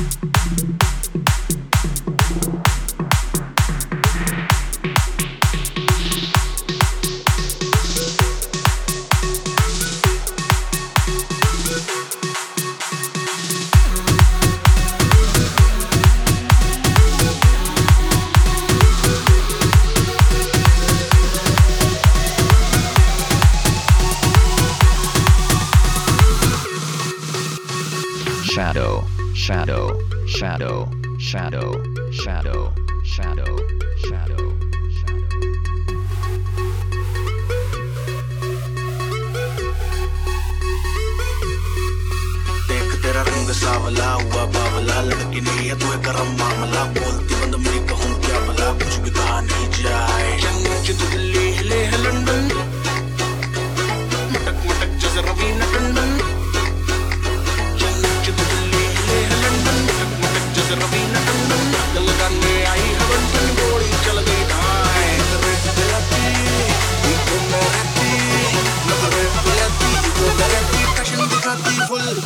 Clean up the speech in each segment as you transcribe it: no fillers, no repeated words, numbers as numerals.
Shadow, shadow, shadow, shadow, shadow, shadow, shadow, shadow. देख तेरा रंग सावला हुआ बावला, लड़की नहीं है तू गरम मामला, बोलती बंद मैं कहूँ क्या भला, कुछ भी कहा नहीं जाए। चंगी तो दिल्ली हिले है लंदन, मटक मटक जैसे रवीना टंडन। रवीना टंडन दिल लगाने आई है बंटन, गोली चल गई ढाई। नजरे पे आती इको में रहती, नजरे पे आती इको में रहती, फैशन दिखाती फुल।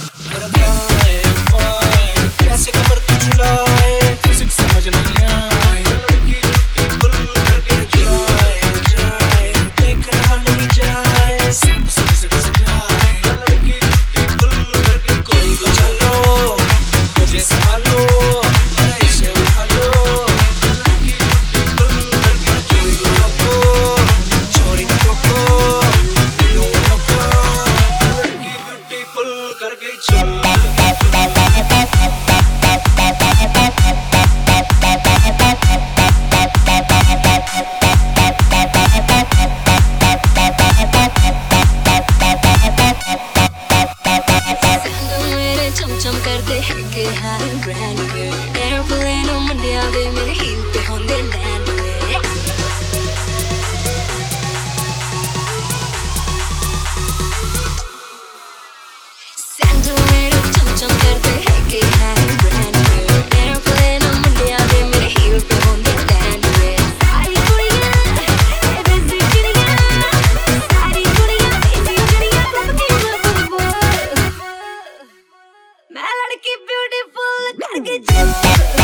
कैसे कमर तू चलाए, फिजिक्स समझ नहीं आए, लड़की फुल करके जाए, देख रहा नहीं जाए, सब से जाए, लड़की फुल करके कोई तो चलो मुझे संभालो। चम करते हैं के हाय ब्रांड पे, एयरप्लेन मंडिया दे मेरे हील पे होंगे लैंड वे। सैंडल मेरे चम करते हैं के हाय ब्रांड पे, एयरप्लेन मंडिया दे मेरे हील पे होंगे लैंड वे। सारी कुड़ियां ये देसी कुड़ियां, सारी कुड़ियां देसी कुड़ियां, सबकी ब्यूटीफुल, मैं लड़की ब्यूटीफुल करके